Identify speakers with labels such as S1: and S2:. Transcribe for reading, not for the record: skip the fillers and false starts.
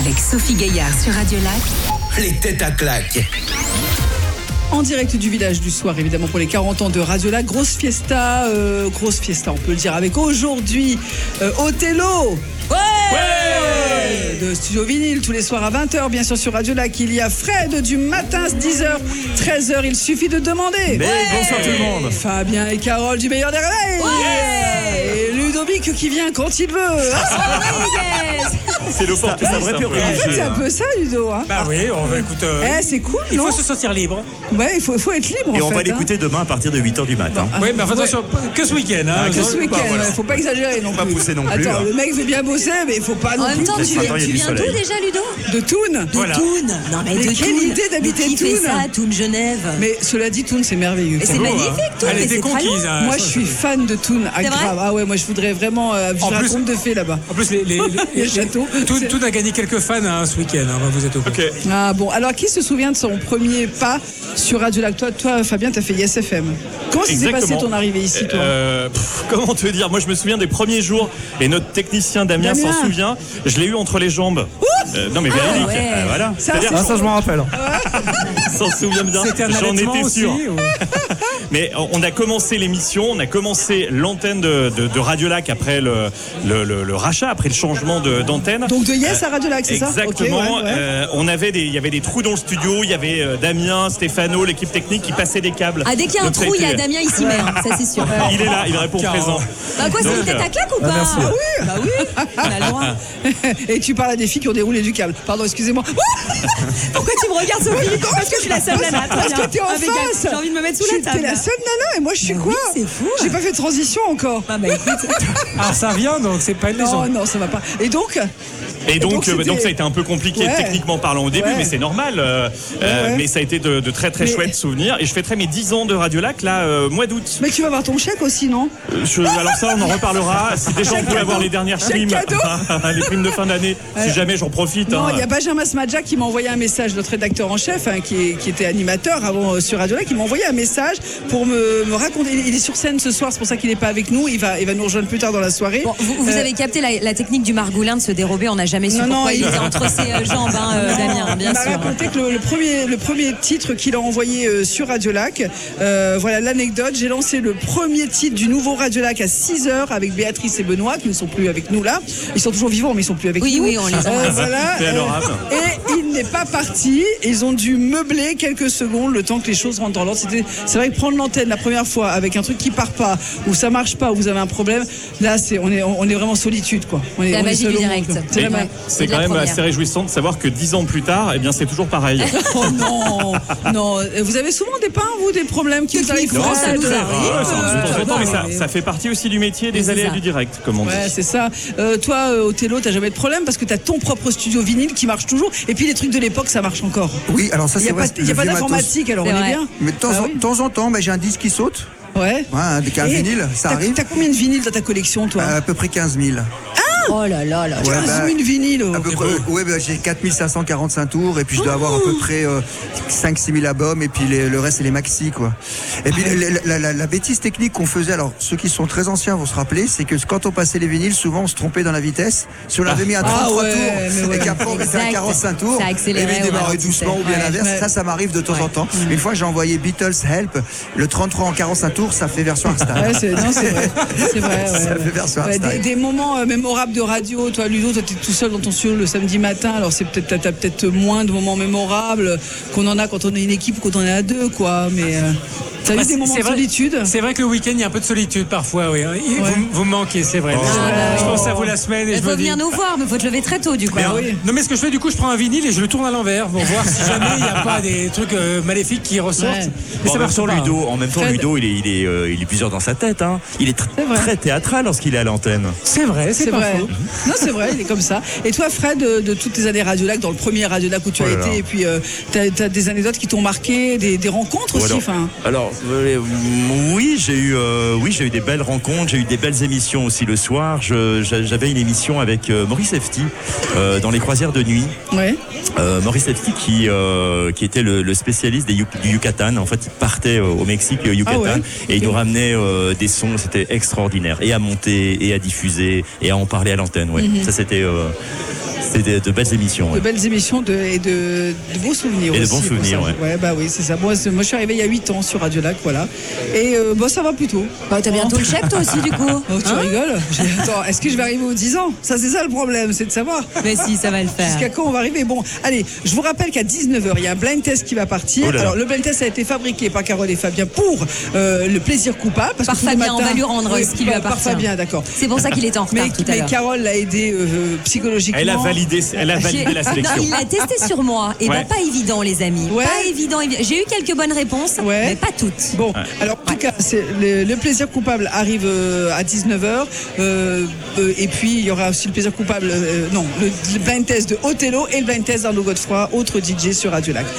S1: Avec Sophie Gaillard sur Radio Lac.
S2: Les têtes à claques.
S3: En direct du village du soir, évidemment, pour les 40 ans de Radio Lac. Grosse fiesta, on peut le dire, avec aujourd'hui Othello. De Studio Vinyle tous les soirs à 20h, bien sûr, sur Radio Lac. Il y a Fred du matin, 10h, 13h. Il suffit de demander.
S4: Bonsoir tout le monde.
S3: Fabien et Carole du meilleur des réveils. Et Ludovic qui vient quand il veut.
S4: C'est l'opportunité.
S3: C'est un peu ça, Ludo. Hein.
S5: Bah oui, on va écouter.
S3: C'est cool,
S5: Il
S3: non?
S5: faut se sentir libre.
S3: Ouais, il faut être libre.
S4: Et on va l'écouter demain à partir de 8h du matin.
S5: Oui, mais attention, que ce week-end. Hein,
S3: Que ce week-end, faut pas exagérer non
S4: Pas
S3: plus.
S4: pousser non plus.
S3: Attends, le mec veut bien bosser, mais il faut pas non
S6: En même
S3: plus.
S6: temps, tu viens d'où déjà, Ludo?
S3: De Thun.
S5: Voilà.
S6: Thun. Non, mais
S3: Mais
S6: de
S3: quelle
S6: Thun.
S3: idée d'habiter
S6: Mais qui fait
S3: Thun.
S6: ça, Thun, Genève?
S3: Mais cela dit, Thun, c'est merveilleux.
S6: Et c'est magnifique, Thun.
S5: Elle
S6: mais
S5: était
S6: c'est très
S5: conquise.
S6: loin.
S5: Hein,
S3: Moi,
S5: ça,
S3: je suis fan de Thun. Ah,
S6: C'est vrai
S3: grave. Ah ouais, moi, je voudrais vraiment vivre un
S5: plus-
S3: conte de fées là-bas.
S5: En plus,
S3: Les châteaux.
S5: Tout a gagné quelques fans hein, ce week-end. Hein, vous êtes au courant.
S3: Ah bon, alors qui se souvient de son premier pas sur Radio Lac? Toi, Fabien, t'as fait Yes FM. Comment ça s'est passé
S7: Exactement.
S3: ton arrivée ici, toi?
S7: Comment te dire? Moi, je me souviens des premiers jours et notre technicien Damien
S3: Damien.
S7: s'en souvient. Je l'ai eu entre les jambes. Non, mais véridique.
S6: ouais.
S7: Voilà.
S3: Ça,
S7: C'est-à-dire,
S3: c'est-
S4: Ça, je m'en rappelle.
S7: s'en souvient bien.
S5: C'était un
S7: J'en
S5: allaitement
S7: étais
S5: aussi.
S7: sûr.
S5: ou-
S7: Mais on a commencé l'émission, on a commencé l'antenne de Radio Lac après le rachat, après le changement d'antenne.
S3: Donc de Yes à Radio Lac, c'est ça?
S7: Exactement.
S3: Ok, ouais.
S7: Il y avait des trous dans le studio. Il y avait Damien, Stéphano, l'équipe technique qui passait des câbles.
S6: Ah, dès qu'il y a un
S7: Donc, ça
S6: trou, il y a
S7: été-
S6: Damien ici, mais ça c'est sûr.
S7: Il est là, il répond
S5: Carrément.
S7: présent.
S6: Bah quoi, c'est
S7: Donc,
S6: une tête à claque ou pas?
S4: merci.
S6: Bah oui, on a le droit.
S3: Et tu parles à des filles qui ont déroulé du câble. Pardon, excusez-moi.
S6: Pourquoi tu me regardes, Sophie? Parce que je suis la seule nana. très
S3: Parce
S6: bien.
S3: que t'es en
S6: Impeccable.
S3: face.
S6: J'ai envie de me mettre sous la
S3: T'es
S6: table.
S3: la seule nana et moi, je suis
S6: Mais
S3: quoi?
S6: oui, c'est fou.
S3: J'ai pas fait de transition encore.
S6: Ah bah écoute.
S5: Alors ça vient, donc c'est pas une
S3: Non,
S5: légende.
S3: non, ça va pas. Et donc
S7: Donc
S3: c'était-
S7: ça a été un peu compliqué
S3: Ouais.
S7: techniquement parlant au début,
S3: Ouais.
S7: mais c'est normal.
S3: Ouais.
S7: Mais ça a été de très très
S3: Mais-
S7: chouettes souvenirs. Et je fêterai mes 10 ans de Radio Lac là, mois d'août.
S3: Mais tu vas avoir ton chèque aussi, non?
S7: Alors ça, on en reparlera. Si déjà on peut avoir les dernières
S3: Chèque
S7: primes,
S3: cadeau.
S7: les primes de fin d'année, si jamais j'en profite.
S3: Non,
S7: hein.
S3: il y a Benjamin Smadja qui m'a envoyé un message, notre rédacteur en chef, hein, qui était animateur avant sur Radio Lac, qui m'a envoyé un message pour me raconter. Il est sur scène ce soir, c'est pour ça qu'il n'est pas avec nous. Il va nous rejoindre plus tard dans la soirée.
S6: Bon, vous avez capté la technique du margoulin de se dérober. On n'a jamais su
S3: Non, non,
S6: pourquoi il
S3: il-
S6: était entre ses jambes, Damien, bien
S3: il m'a
S6: sûr.
S3: raconté que le premier titre qu'il a envoyé sur Radio Lac, voilà l'anecdote. J'ai lancé le premier titre du nouveau Radio Lac à 6h avec Béatrice et Benoît, qui ne sont plus avec nous là. Ils sont toujours vivants, mais ils sont plus avec
S6: Oui,
S3: nous.
S6: oui, on les embrasse.
S3: Voilà.
S7: C'est adorable.
S3: Et il n'est pas parti. Ils ont dû meubler quelques secondes le temps que les choses rentrent dans l'ordre. C'est vrai que prendre l'antenne la première fois avec un truc qui part pas, ou ça marche pas, ou vous avez un problème, là on est vraiment solitude quoi. On est,
S6: La
S3: on est
S6: magie
S3: seul
S6: du
S3: au monde,
S6: direct.
S3: quoi. C'est
S7: Et
S3: la magie.
S7: c'est
S6: de
S7: quand
S6: la
S7: même
S6: première.
S7: assez réjouissant de savoir que 10 ans plus tard, eh bien c'est toujours pareil.
S3: Oh non, non. Vous avez souvent des pains, vous, des problèmes qui vous arrivent?
S6: Non, ça nous
S7: Ouais,
S6: arrive.
S7: de temps en temps, mais ça fait partie aussi du métier des
S6: c'est
S7: aléas
S6: ça.
S7: du direct, comme on dit.
S3: Ouais, c'est ça. Toi, Othello, t'as jamais de problème parce que t'as ton propre studio vinyle qui marche toujours. Et puis les trucs de l'époque, ça marche encore.
S8: Oui, alors ça
S3: Il n'y
S8: c'est
S3: a
S8: vrai.
S3: pas, y a pas d'informatique, alors
S6: C'est
S3: on est
S6: vrai.
S3: bien.
S8: Mais de temps,
S3: Ah
S8: en,
S3: oui.
S8: de temps en temps, j'ai un disque qui saute.
S3: Ouais.
S8: Avec un
S3: Et
S8: vinyle, ça arrive.
S3: T'as combien de vinyles dans ta collection, toi?
S8: À peu près 15 000.
S6: Oh là là là.
S3: 15 000 vinyles.
S8: À peu près, ouais, j'ai 4545 tours et puis je dois avoir à peu près 5-6 000 albums et puis le reste c'est les maxi quoi. Et puis la bêtise technique qu'on faisait, alors ceux qui sont très anciens vont se rappeler, c'est que quand on passait les vinyles, souvent on se trompait dans la vitesse. Si on avait mis un 33
S3: ouais, mais
S8: tours
S3: ouais.
S8: et qu'après on mettait un
S6: Exact.
S8: 45 tours,
S6: Ça
S8: et
S6: accélérait
S8: puis il
S6: au
S8: démarrait
S6: ralentissait.
S8: doucement ou bien
S6: Ouais.
S8: l'inverse,
S3: Ouais.
S8: ça m'arrive de temps en temps. Une fois j'ai envoyé Beatles Help, le 33 en 45 tours, ça fait version Insta.
S3: Ouais, c'est vrai. C'est vrai.
S8: Ça
S3: Ouais.
S8: fait version
S3: Ouais,
S8: Insta.
S3: des moments mémorables de radio. Toi, Ludo, toi, t'es tout seul dans ton studio le samedi matin. Alors, t'as peut-être moins de moments mémorables qu'on en a quand on est une équipe ou quand on est à deux, quoi. Mais t'as eu des moments de solitude?
S5: C'est vrai que le week-end, il y a un peu de solitude parfois, oui. Vous me manquez, c'est vrai. Je pense à vous la semaine et
S6: Il
S5: je
S6: faut
S5: me dis.
S6: venir nous voir, mais faut te lever très tôt du coup.
S5: Non, mais ce que je fais, du coup, je prends un vinyle et je le tourne à l'envers pour voir si jamais il n'y a pas des trucs maléfiques qui ressortent.
S3: Ouais.
S5: Mais ça marche pas.
S4: En même temps,
S3: Fred.
S4: Ludo, il est plusieurs dans sa tête. Hein. Il est
S3: C'est vrai.
S4: très théâtral lorsqu'il est à l'antenne.
S5: C'est vrai, c'est pas
S3: vrai.
S5: faux.
S3: Non, c'est vrai, il est comme ça. Et toi, Fred, de toutes tes années Radio Lac, dans le premier Radio Lac où tu as
S4: Oh là là.
S3: été, et puis t'as des anecdotes qui t'ont marqué, des rencontres aussi. Enfin,
S4: Oui, j'ai eu des belles rencontres, j'ai eu des belles émissions aussi le soir. J'avais une émission avec Maurice Efti dans les croisières de nuit.
S3: ouais.
S4: Maurice Efti qui était le spécialiste du Yucatan. En fait, il partait au Mexique, au Yucatan,
S3: Ah ouais.
S4: et il nous ramenait des sons. C'était extraordinaire, et à monter, et à diffuser, et à en parler à l'antenne. Ouais. Ça, c'était C'était de belles émissions.
S3: De
S4: Ouais.
S3: belles émissions et de beaux souvenirs
S4: Et de
S3: aussi.
S4: bons souvenirs,
S3: pour ça.
S4: ouais.
S3: Ouais, bah oui, c'est ça. Moi, je suis arrivé il y a 8 ans sur Radio Lac, voilà. Et bon, ça va plutôt.
S6: Bah, t'as bientôt le chèque, toi aussi, du coup.
S3: Oh, tu
S6: Hein
S3: rigoles? Attends, est-ce que je vais arriver aux 10 ans? Ça, c'est ça le problème, c'est de savoir.
S6: Mais si, ça va le faire.
S3: Jusqu'à quand on va arriver? Bon, allez, je vous rappelle qu'à 19h, il y a un blind test qui va partir.
S4: Oh là là.
S3: Alors, le blind test a été fabriqué par Carole et Fabien pour le plaisir coupable. Parce
S6: Par
S3: que tous les
S6: Fabien, on
S3: matins-
S6: va lui rendre ce qui lui
S3: par
S6: appartient.
S3: Fabien, d'accord.
S6: C'est pour ça qu'il est en retard tout à
S3: Mais
S6: l'heure.
S3: Carole l'a aidé psychologiquement.
S7: Elle a validé la sélection.
S6: Non, il l'a testé sur moi. Et
S7: Ouais.
S6: bah, pas évident, les amis.
S3: Ouais.
S6: Pas évident. J'ai eu quelques bonnes réponses,
S3: Ouais.
S6: mais pas toutes.
S3: Bon, alors en tout cas, le plaisir coupable arrive à 19h. Et puis, il y aura aussi le plaisir coupable, le blind test de Othello et le blind test d'Arnaud Godefroy, autre DJ sur Radio Lac.